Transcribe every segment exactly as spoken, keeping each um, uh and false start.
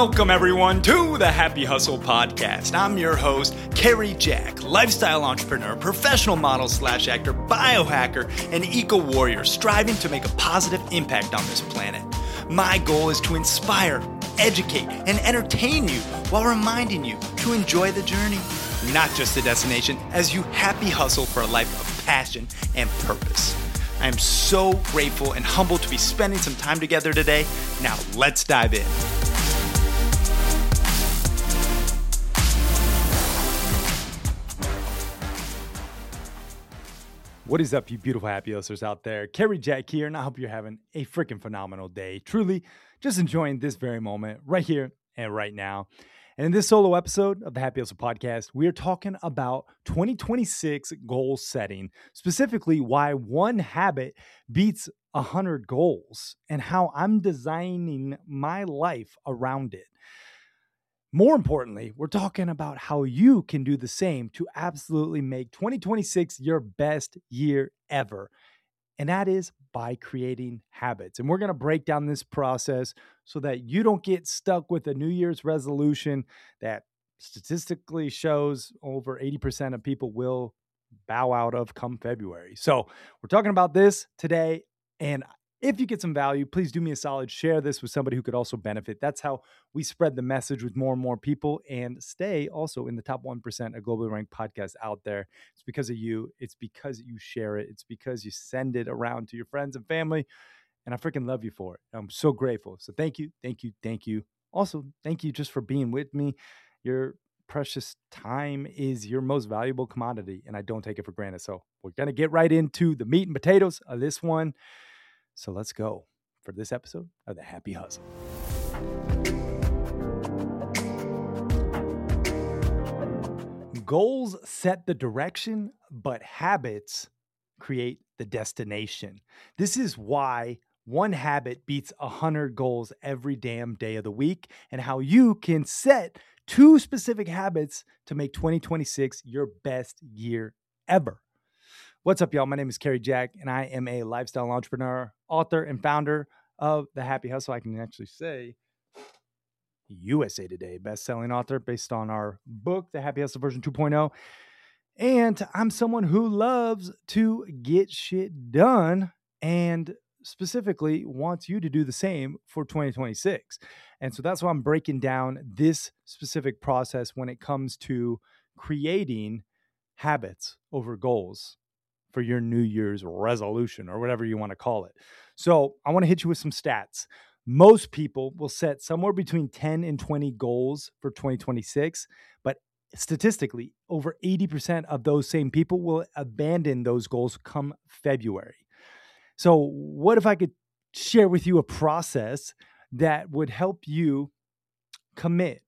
Welcome, everyone, to the Happy Hustle Podcast. I'm your host, Kerry Jack, lifestyle entrepreneur, professional model slash actor, biohacker, and eco-warrior, striving to make a positive impact on this planet. My goal is to inspire, educate, and entertain you while reminding you to enjoy the journey, not just the destination, as you happy hustle for a life of passion and purpose. I am so grateful and humbled to be spending some time together today. Now, let's dive in. What is up, you beautiful happy hustlers out there? Kerry Jack here, and I hope you're having a freaking phenomenal day. Truly, just enjoying this very moment right here and right now. And in this solo episode of the Happy Hustle Podcast, we are talking about twenty twenty-six goal setting, specifically why one habit beats one hundred goals and how I'm designing my life around it. More importantly, we're talking about how you can do the same to absolutely make twenty twenty-six your best year ever. And that is by creating habits. And we're going to break down this process so that you don't get stuck with a New Year's resolution that statistically shows over eighty percent of people will bow out of come February. So we're talking about this today. And if you get some value, please do me a solid, share this with somebody who could also benefit. That's how we spread the message with more and more people and stay also in the top one percent of globally ranked podcasts out there. It's because of you. It's because you share it. It's because you send it around to your friends and family. And I freaking love you for it. I'm so grateful. So thank you, thank you, thank you. Also, thank you just for being with me. Your precious time is your most valuable commodity, and I don't take it for granted. So we're going to get right into the meat and potatoes of this one. So let's go for this episode of the Happy Hustle. Goals set the direction, but habits create the destination. This is why one habit beats one hundred goals every damn day of the week, and how you can set two specific habits to make twenty twenty-six your best year ever. What's up, y'all? My name is Kerry Jack, and I am a lifestyle entrepreneur, author, and founder of The Happy Hustle. I can actually say U S A Today best-selling author based on our book, The Happy Hustle version two point oh. And I'm someone who loves to get shit done and specifically wants you to do the same for twenty twenty-six. And so that's why I'm breaking down this specific process when it comes to creating habits over goals for your New Year's resolution or whatever you want to call it. So I want to hit you with some stats. Most people will set somewhere between ten and twenty goals for twenty twenty-six, but statistically, over eighty percent of those same people will abandon those goals come February. So what if I could share with you a process that would help you commit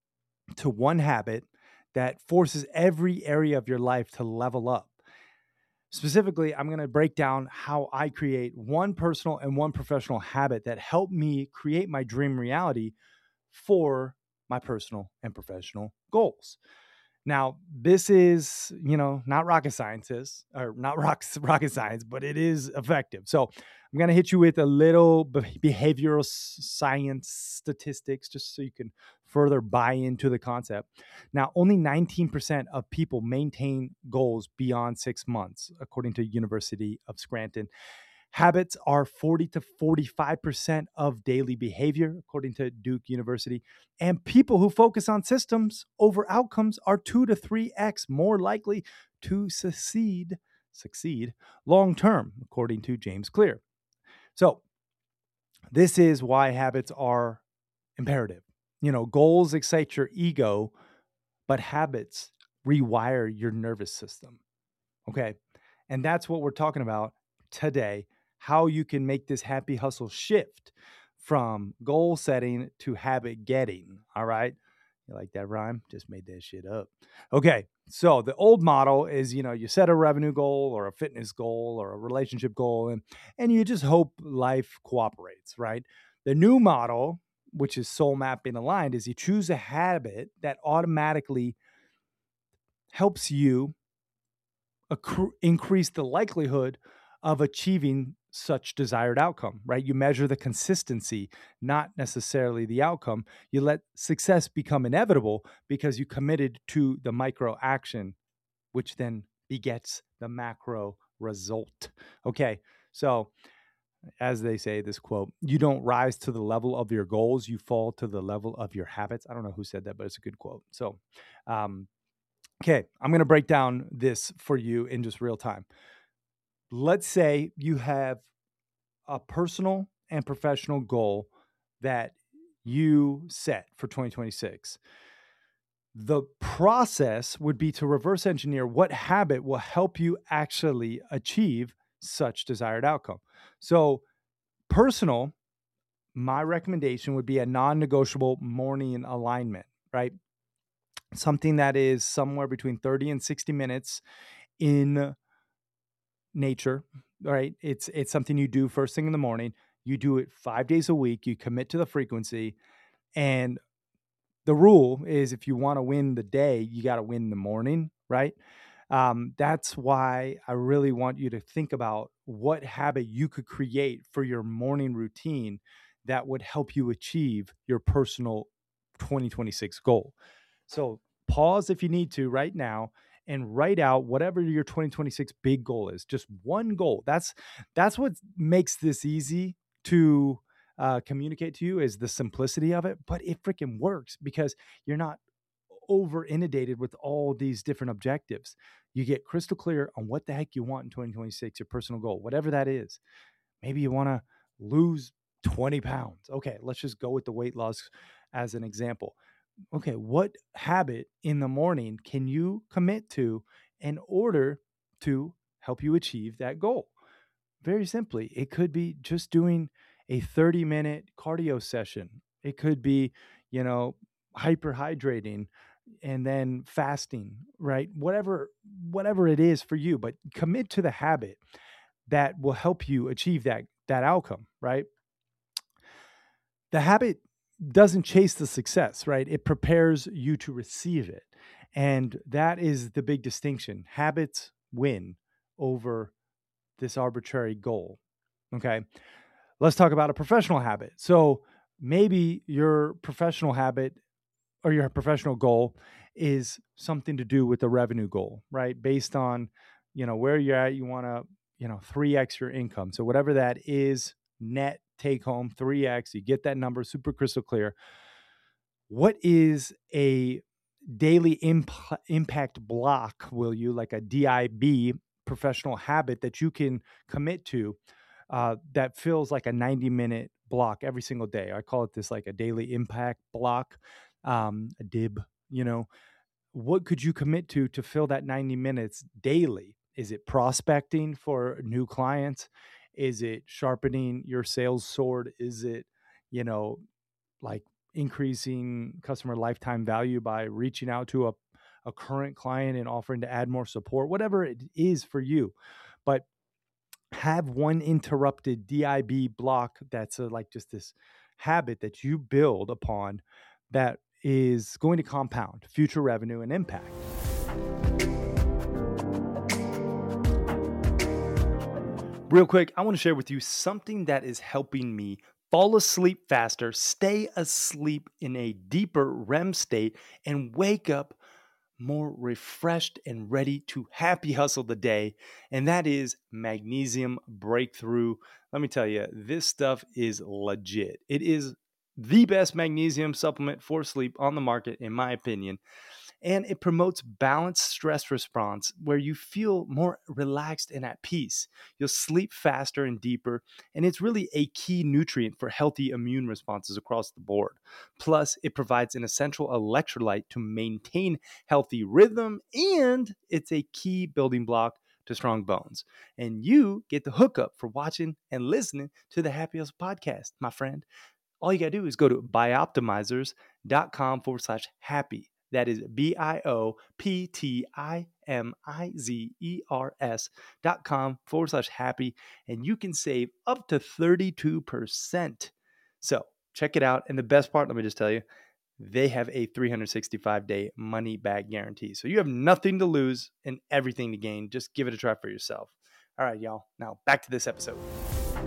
to one habit that forces every area of your life to level up? Specifically, I'm going to break down how I create one personal and one professional habit that help me create my dream reality for my personal and professional goals. Now, this is, you know, not rocket scientists or not rock, rocket science, but it is effective. So I'm going to hit you with a little behavioral science statistics just so you can further buy into the concept. Now, only nineteen percent of people maintain goals beyond six months, according to University of Scranton. Habits are forty to forty-five percent of daily behavior, according to Duke University. And people who focus on systems over outcomes are two to three x more likely to succeed, succeed long-term, according to James Clear. So this is why habits are imperative. You know, goals excite your ego, but habits rewire your nervous system. Okay. And that's what we're talking about today. How you can make this happy hustle shift from goal setting to habit getting. All right. You like that rhyme? Just made that shit up. Okay. So the old model is, you know, you set a revenue goal or a fitness goal or a relationship goal, and, and you just hope life cooperates, right? The new model, which is soul mapping aligned, is you choose a habit that automatically helps you accru- increase the likelihood of achieving such desired outcome, right? You measure the consistency, not necessarily the outcome. You let success become inevitable because you committed to the micro action, which then begets the macro result. Okay, so as they say, this quote, you don't rise to the level of your goals, you fall to the level of your habits. I don't know who said that, but it's a good quote. So, um, okay, I'm going to break down this for you in just real time. Let's say you have a personal and professional goal that you set for twenty twenty-six. The process would be to reverse engineer what habit will help you actually achieve such desired outcome. So, personal, my recommendation would be a non-negotiable morning alignment, right? Something that is somewhere between thirty and sixty minutes in nature, right? It's it's something you do first thing in the morning. You do it five days a week. You commit to the frequency, and the rule is if you want to win the day, you got to win the morning, right? Um, that's why I really want you to think about what habit you could create for your morning routine that would help you achieve your personal twenty twenty-six goal. So pause if you need to right now and write out whatever your twenty twenty-six big goal is. Just one goal. That's that's what makes this easy to uh, communicate to you, is the simplicity of it. But it freaking works because you're not over inundated with all these different objectives. You get crystal clear on what the heck you want in twenty twenty-six, your personal goal, whatever that is. Maybe you want to lose twenty pounds. Okay, let's just go with the weight loss as an example. Okay, what habit in the morning can you commit to in order to help you achieve that goal? Very simply, it could be just doing a thirty minute cardio session. It could be, you know, hyperhydrating and then fasting, right? Whatever, whatever it is for you, but commit to the habit that will help you achieve that, that outcome, right? The habit doesn't chase the success, right? It prepares you to receive it. And that is the big distinction. Habits win over this arbitrary goal. Okay. Let's talk about a professional habit. So maybe your professional habit or your professional goal is something to do with the revenue goal, right? Based on, you know, where you're at, you want to, you know, three X your income. So whatever that is, net take home three X, you get that number super crystal clear. What is a daily imp- impact block, will you, like a D I B professional habit that you can commit to uh, that feels like a ninety minute block every single day? I call it this like a daily impact block, um, a D I B, you know. What could you commit to to fill that ninety minutes daily? Is it prospecting for new clients? Is it sharpening your sales sword? Is it, you know, like increasing customer lifetime value by reaching out to a, a current client and offering to add more support? Whatever it is for you. But have one interrupted D I B block that's a, like just this habit that you build upon that is going to compound future revenue and impact. Real quick, I want to share with you something that is helping me fall asleep faster, stay asleep in a deeper R E M state, and wake up more refreshed and ready to happy hustle the day. And that is Magnesium Breakthrough. Let me tell you, this stuff is legit. It is the best magnesium supplement for sleep on the market, in my opinion. And it promotes balanced stress response where you feel more relaxed and at peace. You'll sleep faster and deeper, and it's really a key nutrient for healthy immune responses across the board. Plus, it provides an essential electrolyte to maintain healthy rhythm, and it's a key building block to strong bones. And you get the hookup for watching and listening to the Happy Hustle podcast, my friend. All you got to do is go to bioptimizers.com forward slash happy. That is B-I-O-P-T-I-M-I-Z-E-R-S dot com forward slash happy. And you can save up to thirty-two percent. So check it out. And the best part, let me just tell you, they have a three hundred sixty-five day money back guarantee. So you have nothing to lose and everything to gain. Just give it a try for yourself. All right, y'all. Now back to this episode.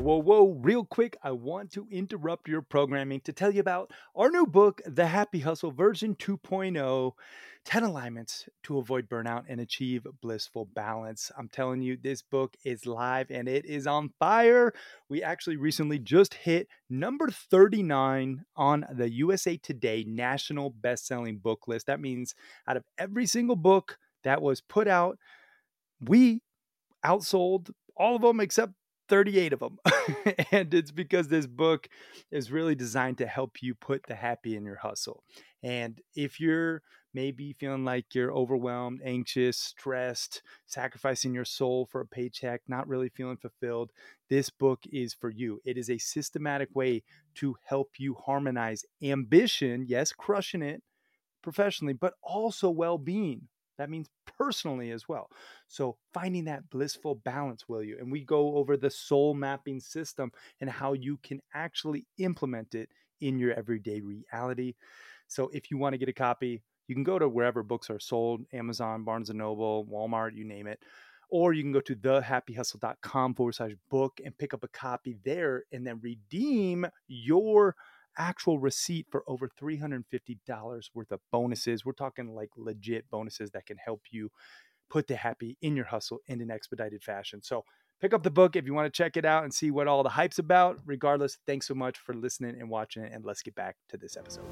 whoa, whoa. Real quick, I want to interrupt your programming to tell you about our new book, The Happy Hustle version two point oh, ten alignments to avoid burnout and achieve blissful balance. I'm telling you, this book is live and it is on fire. We actually recently just hit number thirty-nine on the U S A Today National Best-Selling Book List. That means out of every single book that was put out, we outsold all of them except thirty-eight of them. And it's because this book is really designed to help you put the happy in your hustle. And if you're maybe feeling like you're overwhelmed, anxious, stressed, sacrificing your soul for a paycheck, not really feeling fulfilled, this book is for you. It is a systematic way to help you harmonize ambition, yes, crushing it professionally, but also well-being. That means personally as well. So finding that blissful balance, will you? And we go over the soul mapping system and how you can actually implement it in your everyday reality. So if you want to get a copy, you can go to wherever books are sold, Amazon, Barnes and Noble, Walmart, you name it. Or you can go to thehappyhustle.com forward slash book and pick up a copy there and then redeem your actual receipt for over three hundred fifty dollars worth of bonuses. We're talking like legit bonuses that can help you put the happy in your hustle in an expedited fashion. So pick up the book if you want to check it out and see what all the hype's about. Regardless, thanks so much for listening and watching it. And let's get back to this episode.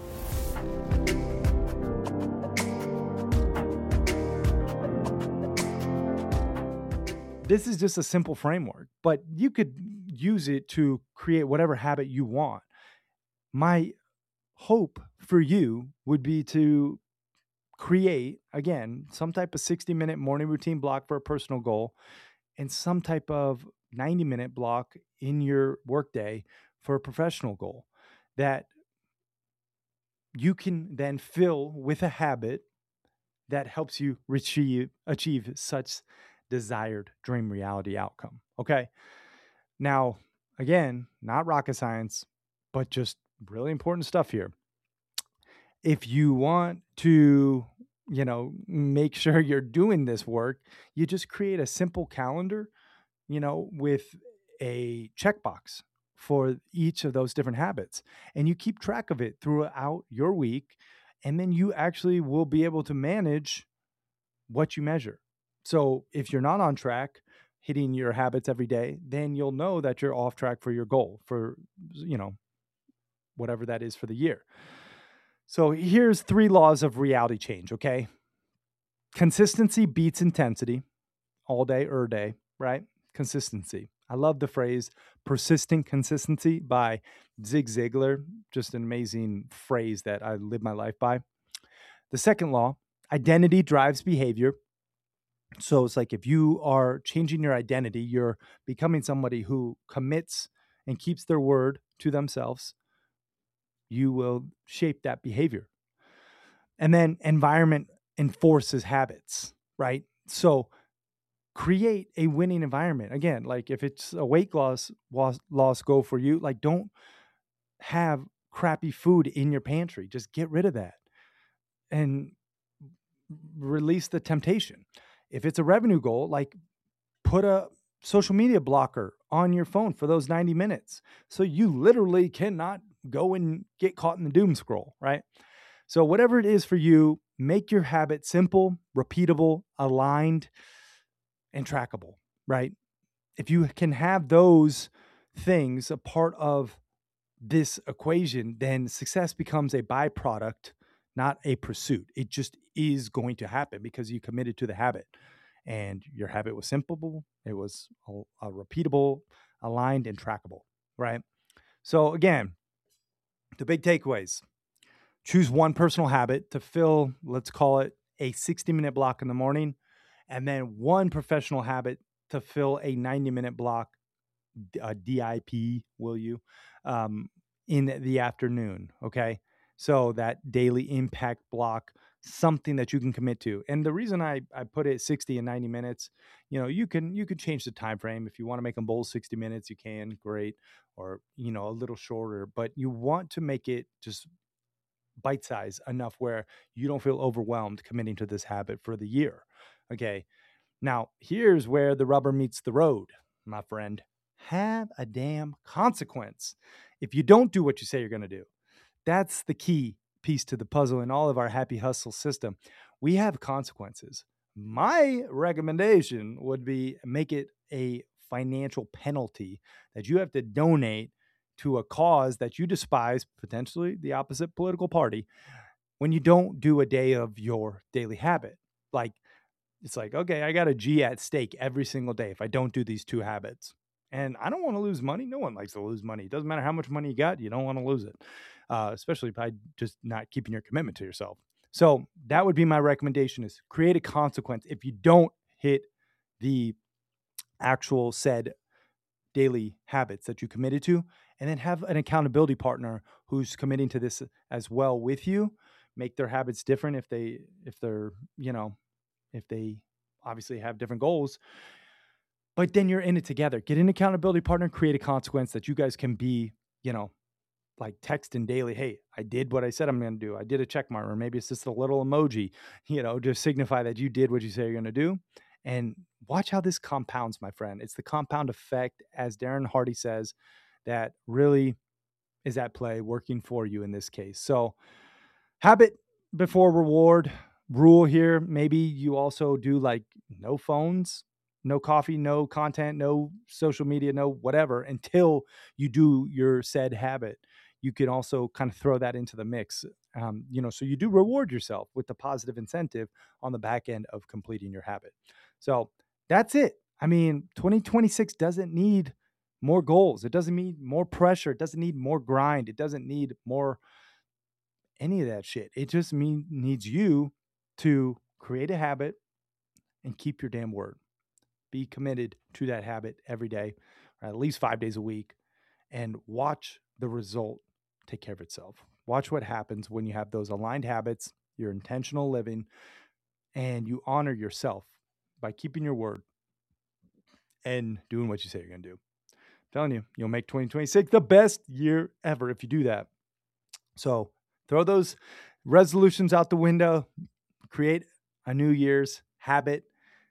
This is just a simple framework, but you could use it to create whatever habit you want. My hope for you would be to create, again, some type of sixty minute morning routine block for a personal goal and some type of ninety minute block in your workday for a professional goal that you can then fill with a habit that helps you achieve, achieve such desired dream reality outcome. Okay. Now, again, not rocket science, but just really important stuff here. If you want to, you know, make sure you're doing this work, you just create a simple calendar, you know, with a checkbox for each of those different habits. And you keep track of it throughout your week. And then you actually will be able to manage what you measure. So if you're not on track, hitting your habits every day, then you'll know that you're off track for your goal for, you know, whatever that is for the year. So here's three laws of reality change, okay? Consistency beats intensity all day or day, right? Consistency. I love the phrase persistent consistency by Zig Ziglar. Just an amazing phrase that I live my life by. The second law, identity drives behavior. So it's like if you are changing your identity, you're becoming somebody who commits and keeps their word to themselves, you will shape that behavior. And then environment enforces habits, right? So create a winning environment. Again, like if it's a weight loss loss goal for you, like don't have crappy food in your pantry. Just get rid of that and release the temptation. If it's a revenue goal, like put a social media blocker on your phone for those ninety minutes. So you literally cannot go and get caught in the doom scroll, right? So whatever it is for you, make your habit simple, repeatable, aligned, and trackable, right? If you can have those things a part of this equation, then success becomes a byproduct, not a pursuit. It just is going to happen because you committed to the habit. And your habit was simple, it was a, a repeatable, aligned, and trackable, right? So again, the big takeaways. Choose one personal habit to fill, let's call it a sixty minute block in the morning, and then one professional habit to fill a ninety minute block, a D I P, will you, um, in the afternoon, okay? So that daily impact block, something that you can commit to. And the reason I, I put it sixty and ninety minutes, you know, you can you can change the time frame. If you want to make them both sixty minutes, you can, great. Or, you know, a little shorter, but you want to make it just bite size enough where you don't feel overwhelmed committing to this habit for the year. Okay. Now, here's where the rubber meets the road, my friend. have a damn consequence if you don't do what you say you're going to do. That's the key piece to the puzzle in all of our happy hustle system. We have consequences. My recommendation would be make it a financial penalty that you have to donate to a cause that you despise, potentially the opposite political party, when you don't do a day of your daily habit. Like, it's like, okay, I got a G at stake every single day if I don't do these two habits. And I don't want to lose money. No one likes to lose money. It doesn't matter how much money you got. You don't want to lose it, uh, especially by just not keeping your commitment to yourself. So that would be my recommendation, is create a consequence if you don't hit the actual said daily habits that you committed to, and then have an accountability partner who's committing to this as well with you. Make their habits different if they, if they're, you know, if they obviously have different goals, but then you're in it together. Get an accountability partner, create a consequence that you guys can be, you know, like texting daily. Hey, I did what I said I'm going to do. I did a check mark, or maybe it's just a little emoji, you know, to signify that you did what you say you're going to do. And watch how this compounds, my friend. It's the compound effect, as Darren Hardy says, that really is at play, working for you in this case. So habit before reward rule here. Maybe you also do like no phones, no coffee, no content, no social media, no whatever, until you do your said habit. You can also kind of throw that into the mix, um, you know, so you do reward yourself with the positive incentive on the back end of completing your habit. So that's it. I mean, twenty twenty-six doesn't need more goals. It doesn't need more pressure. It doesn't need more grind. It doesn't need more any of that shit. It just mean, needs you to create a habit and keep your damn word. Be committed to that habit every day, or at least five days a week, and watch the result take care of itself. Watch what happens when you have those aligned habits, your intentional living, and you honor yourself by keeping your word and doing what you say you're going to do. I'm telling you, you'll make twenty twenty-six the best year ever if you do that. So throw those resolutions out the window, create a New Year's habit.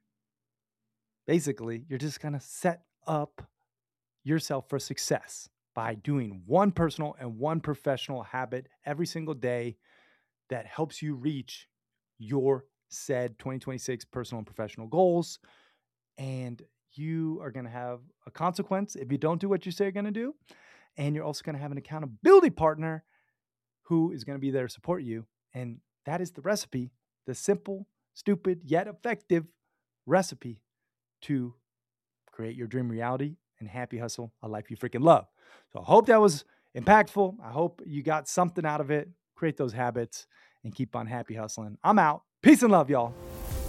Basically, you're just going to set up yourself for success by doing one personal and one professional habit every single day that helps you reach your said twenty twenty-six personal and professional goals. And you are going to have a consequence if you don't do what you say you're going to do. And you're also going to have an accountability partner who is going to be there to support you. And that is the recipe, the simple, stupid, yet effective recipe to create your dream reality and happy hustle, a life you freaking love. So I hope that was impactful. I hope you got something out of it. Create those habits and keep on happy hustling. I'm out. Peace and love, y'all.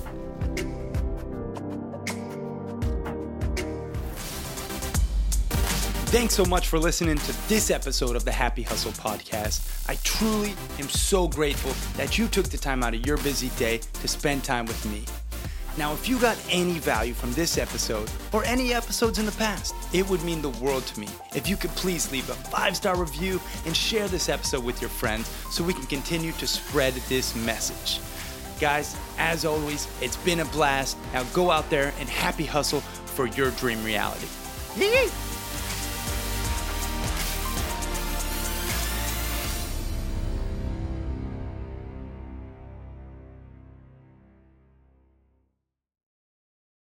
Thanks so much for listening to this episode of the Happy Hustle Podcast. I truly am so grateful that you took the time out of your busy day to spend time with me. Now, if you got any value from this episode or any episodes in the past, it would mean the world to me if you could please leave a five-star review and share this episode with your friends so we can continue to spread this message. Guys, as always, it's been a blast. Now go out there and happy hustle for your dream reality. Yee!